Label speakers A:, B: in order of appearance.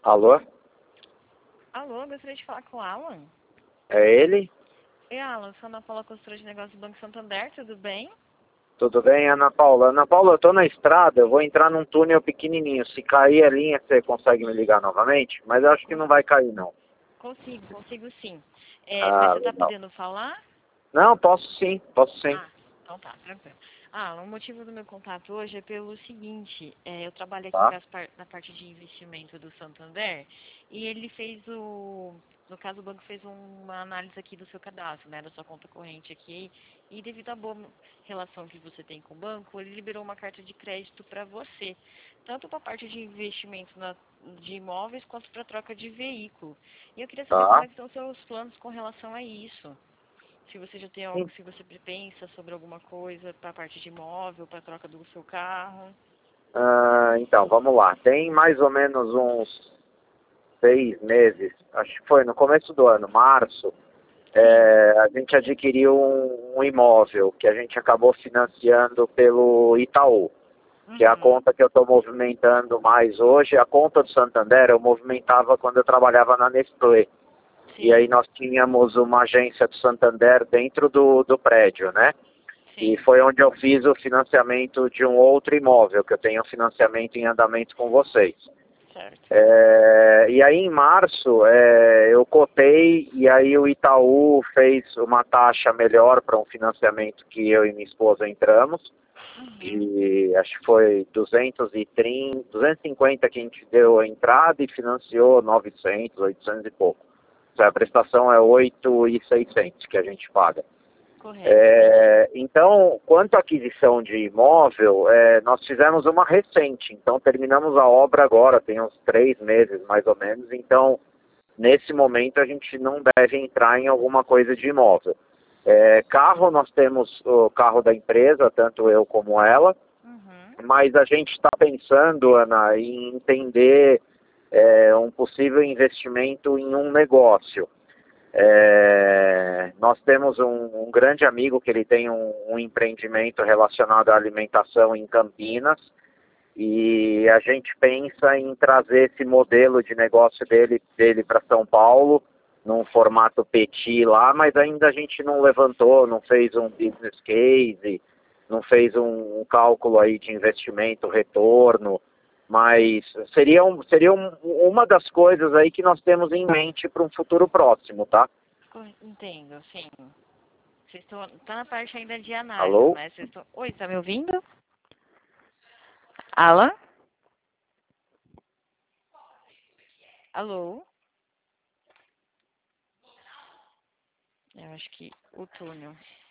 A: Alô?
B: Alô, gostaria de falar com o Alan.
A: É ele?
B: Oi, Alan, sou a Ana Paula, consultora de negócios do Banco Santander, tudo bem?
A: Tudo bem, Ana Paula? Ana Paula, eu tô na estrada, eu vou entrar num túnel pequenininho. Se cair a linha, você consegue me ligar novamente? Mas eu acho que não vai cair, não.
B: Consigo sim. Mas
A: Ah,
B: você está
A: legal.
B: podendo falar?
A: Não, posso sim, posso sim.
B: Ah, então tá, tranquilo. Alan, o motivo do meu contato hoje é pelo seguinte, eu trabalho aqui
A: Tá?
B: na parte de investimento do Santander e ele fez no caso o banco fez uma análise aqui do seu cadastro, né, da sua conta corrente aqui, e devido à boa relação que você tem com o banco, ele liberou uma carta de crédito para você, tanto para a parte de investimento de imóveis quanto para troca de veículo. E eu queria saber como
A: Tá.
B: é que estão os seus planos com relação a isso. Se você já tem
A: Sim.
B: algo, se você pensa sobre alguma coisa para a parte de imóvel, para a troca do seu carro.
A: Então, vamos lá. Tem mais ou menos uns 6 meses, acho que foi no começo do ano, março,
B: Sim.
A: a gente adquiriu um imóvel que a gente acabou financiando pelo Itaú, que é a
B: Uhum.
A: conta que eu estou movimentando mais hoje. A conta do Santander eu movimentava quando eu trabalhava na Nestlé. E aí
B: Sim,
A: nós tínhamos uma agência do Santander dentro do prédio, né? E
B: sim,
A: foi onde eu fiz o financiamento de um outro imóvel, que eu tenho financiamento em andamento com vocês.
B: certo.
A: E aí em março eu cotei e aí o Itaú fez uma taxa melhor para um financiamento que eu e minha esposa entramos.
B: Uhum.
A: E acho que foi 230, 250 que a gente deu a entrada e financiou 900, 800 e pouco. A prestação é 8.600 que a gente paga.
B: Correto.
A: Então, quanto à aquisição de imóvel, nós fizemos uma recente. Então, terminamos a obra agora, tem uns 3 meses mais ou menos. Então, nesse momento, a gente não deve entrar em alguma coisa de imóvel. Carro, nós temos o carro da empresa, tanto eu como ela,
B: Uhum.
A: mas a gente está pensando, Ana, em entender um possível investimento em um negócio. Nós temos um grande amigo que ele tem um empreendimento relacionado à alimentação em Campinas e a gente pensa em trazer esse modelo de negócio dele para São Paulo, num formato petit lá, mas ainda a gente não levantou, não fez um business case, não fez um cálculo aí de investimento, retorno, mas seria uma das coisas aí que nós temos em mente para um futuro próximo, tá?
B: Entendo, sim. Vocês estão tá na parte ainda de análise,
A: Alô?
B: né? Oi, tá me ouvindo? Alan? Alô? Eu acho que o túnel.